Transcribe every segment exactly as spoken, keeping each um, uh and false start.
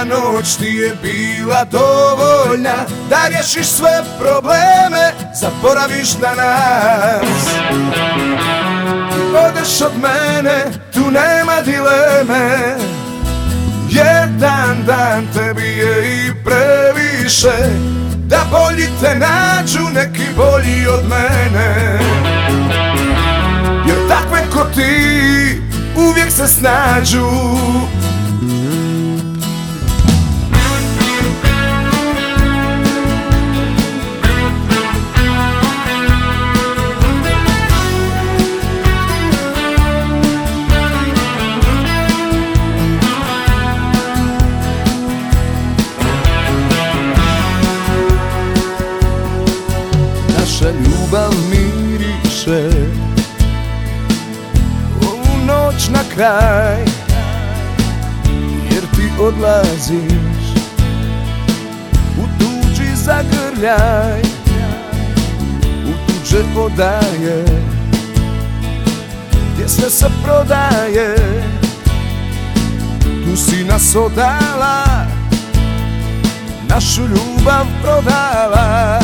noć ti je bila dovoljna da rješiš sve probleme, zaboraviš na nas. Odeš od mene, tu nema dileme, jedan dan tebi je i previše, da bolji te nađu neki bolji od mene. Jer takve ko ti uvijek se snađu. Naša ljubav miriše ovu noć na kraj, jer ti odlaziš u tuđi zagrljaj, u tuđe odaje, gdje sve se prodaje. Tu si nas odala, našu ljubav prodala.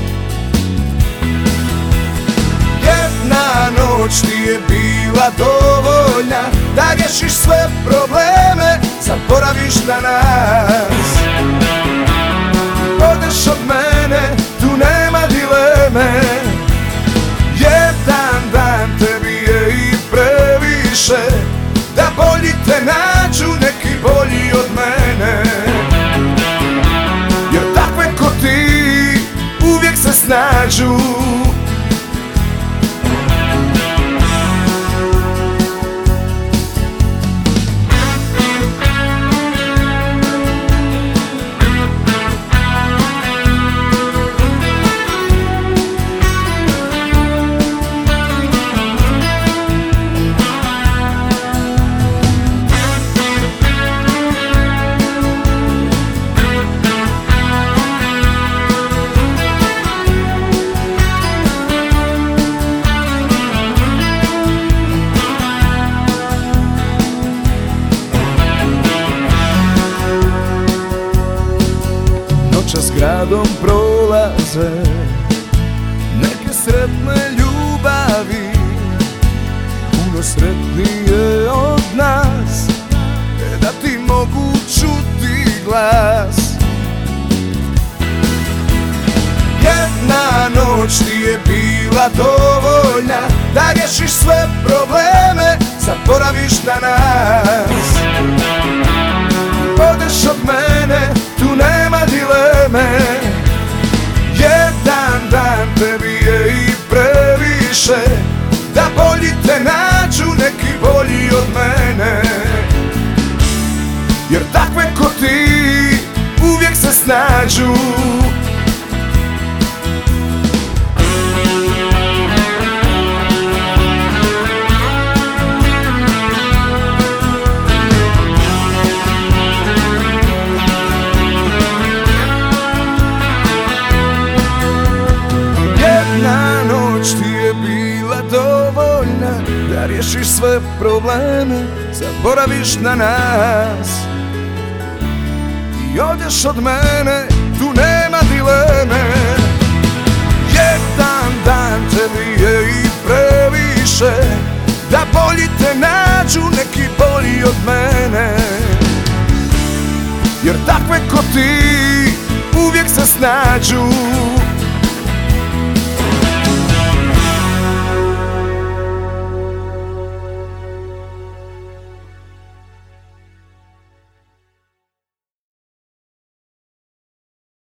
Jedna noć ti je bila dovoljna da rješiš sve probleme, zaboraviš na nas. Odeš od mene, tu nema dileme, jedan dan tebi je i previše, da bolji te nađu neki bolji od mene. Jer takve ko ti uvijek se snađu. S gradom prolaze neke sretne ljubavi, puno sretnije od nas, da ti mogu čuti glas. Jedna noć ti je bila dovoljna da rješiš sve probleme, zaboraviš na nas. Odeš od mene, tu nema dileme, jedan dan tebi je i previše, da bolji te nađu neki bolji od mene. Jer takve ko ti uvijek se snađu. Da rješiš sve probleme, zaboraviš na nas. I odeš od mene, tu nema dileme, jedan dan tebi je i previše, da bolji te nađu neki bolji od mene. Jer takve ko ti uvijek se snađu.